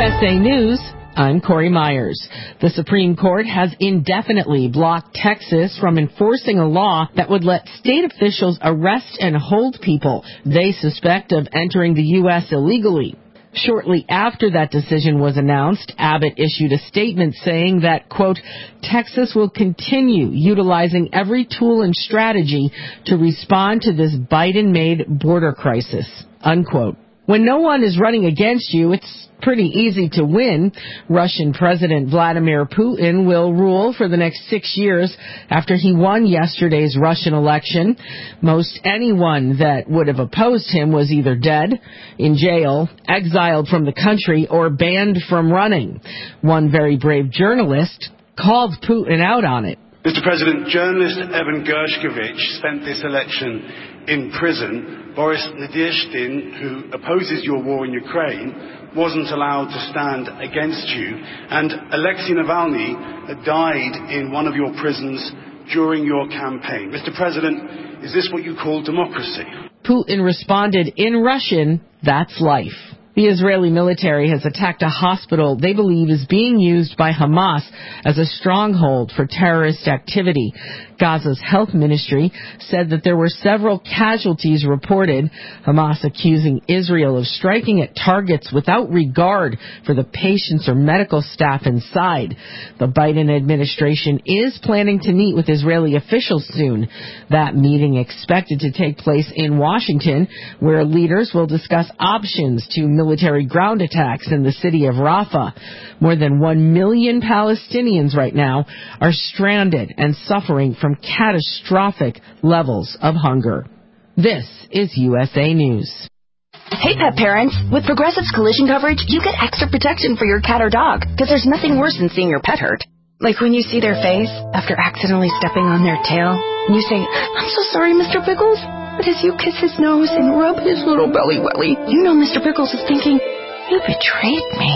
USA News, I'm Corey Myers. The Supreme Court has indefinitely blocked Texas from enforcing a law that would let state officials arrest and hold people they suspect of entering the U.S. illegally. Shortly after that decision was announced, Abbott issued a statement saying that, quote, Texas will continue utilizing every tool and strategy to respond to this Biden-made border crisis, unquote. When no one is running against you, it's pretty easy to win. Russian President Vladimir Putin will rule for the next 6 years after he won yesterday's Russian election. Most anyone that would have opposed him was either dead, in jail, exiled from the country, or banned from running. One very brave journalist called Putin out on it. Mr. President, journalist Evan Gershkovich spent this election in prison. Boris Nadezhdin, who opposes your war in Ukraine, wasn't allowed to stand against you. And Alexei Navalny died in one of your prisons during your campaign. Mr. President, is this what you call democracy? Putin responded in Russian, that's life. The Israeli military has attacked a hospital they believe is being used by Hamas as a stronghold for terrorist activity. Gaza's health ministry said that there were several casualties reported, Hamas accusing Israel of striking at targets without regard for the patients or medical staff inside. The Biden administration is planning to meet with Israeli officials soon. That meeting expected to take place in Washington, where leaders will discuss options to military ground attacks in the city of Rafah. More than 1 million Palestinians right now are stranded and suffering from catastrophic levels of hunger. This is USA News. Hey, pet parents. With Progressive's collision coverage, you get extra protection for your cat or dog, because there's nothing worse than seeing your pet hurt. Like when you see their face after accidentally stepping on their tail, and you say, I'm so sorry, Mr. Pickles. But as you kiss his nose and rub his little belly welly, you know Mr. Pickles is thinking, you betrayed me.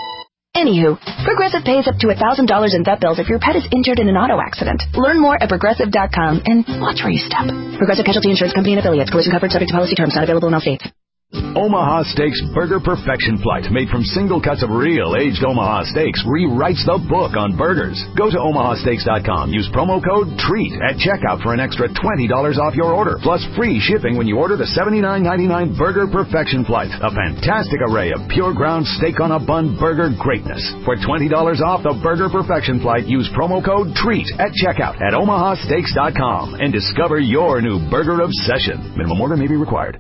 Anywho, Progressive pays up to $1,000 in vet bills if your pet is injured in an auto accident. Learn more at Progressive.com and watch where you step. Progressive Casualty Insurance Company and Affiliates. Collision coverage subject to policy terms. Not available in all states. Omaha Steaks Burger Perfection Flight, made from single cuts of real aged Omaha steaks, rewrites the book on burgers. Go to omahasteaks.com. Use promo code TREAT at checkout for an extra $20 off your order, plus free shipping when you order the $79.99 Burger Perfection Flight. A fantastic array of pure ground steak on a bun burger greatness. For $20 off the Burger Perfection Flight, use promo code TREAT at checkout at omahasteaks.com and discover your new burger obsession. Minimum order may be required.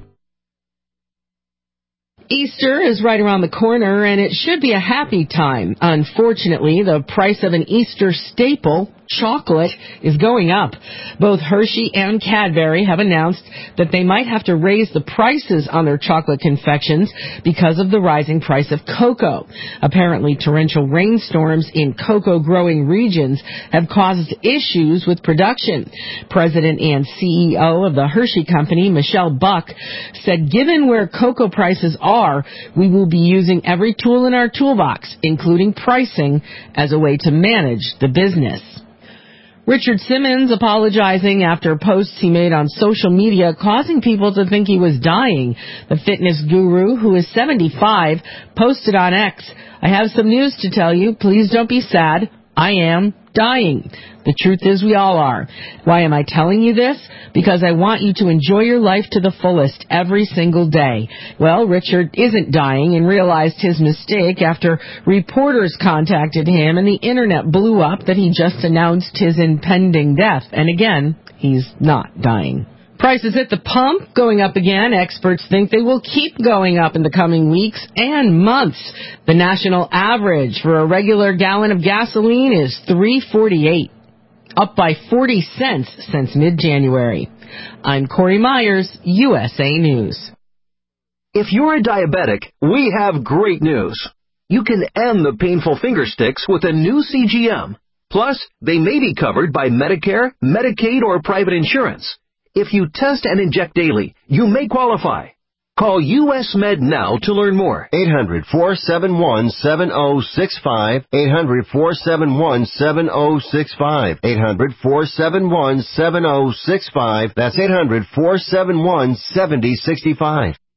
Easter is right around the corner, and it should be a happy time. Unfortunately, the price of an Easter staple, chocolate, is going up. Both Hershey and Cadbury have announced that they might have to raise the prices on their chocolate confections because of the rising price of cocoa. Apparently, torrential rainstorms in cocoa-growing regions have caused issues with production. President and CEO of the Hershey Company, Michelle Buck, said given where cocoa prices are, we will be using every tool in our toolbox, including pricing, as a way to manage the business. Richard Simmons apologizing after posts he made on social media causing people to think he was dying. The fitness guru, who is 75, posted on X, I have some news to tell you. Please don't be sad. I am dying. The truth is we all are. Why am I telling you this? Because I want you to enjoy your life to the fullest every single day. Well, Richard isn't dying and realized his mistake after reporters contacted him and the internet blew up that he just announced his impending death. And again, he's not dying. Prices at the pump going up again. Experts think they will keep going up in the coming weeks and months. The national average for a regular gallon of gasoline is $3.48, up by 40 cents since mid-January. I'm Corey Myers, USA News. If you're a diabetic, we have great news. You can end the painful finger sticks with a new CGM. Plus, they may be covered by Medicare, Medicaid, or private insurance. If you test and inject daily, you may qualify. Call US Med now to learn more. 800-471-7065. 800-471-7065. 800-471-7065. That's 800-471-7065.